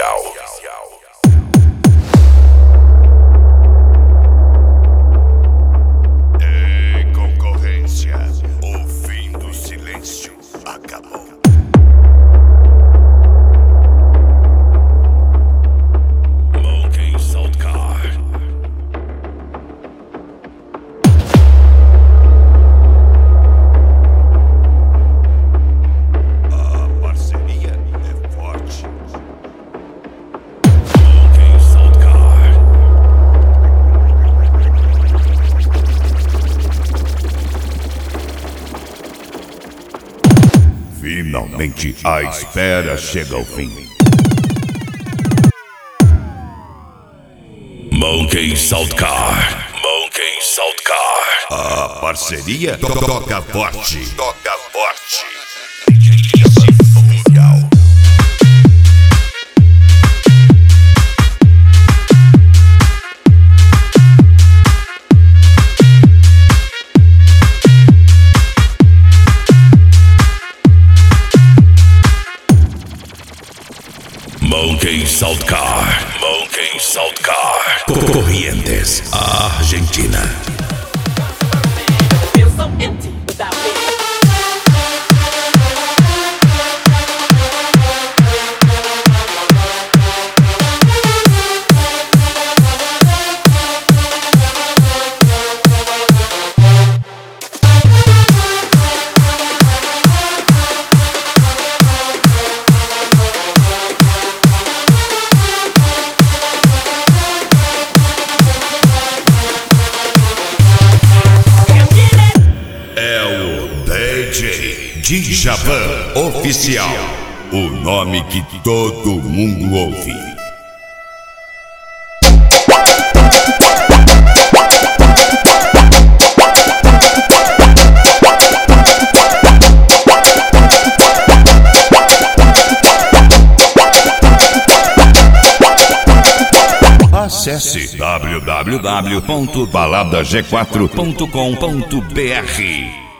Em concorrência, o fim do silêncio acabou. Monkey Salt Car. A parceria é forte. Monkey Salt Car. Finalmente a espera chega ao fim. Monkey Salt Car. Monkey Salt Car. A parceria toca forte. Toca forte. Monkey Salt Car. Monkey Salt Car. Corrientes, Argentina. Feel so empty without me. É o DJ Djavan Oficial, o nome que todo mundo ouve. Acesse www.baladag4.com.br.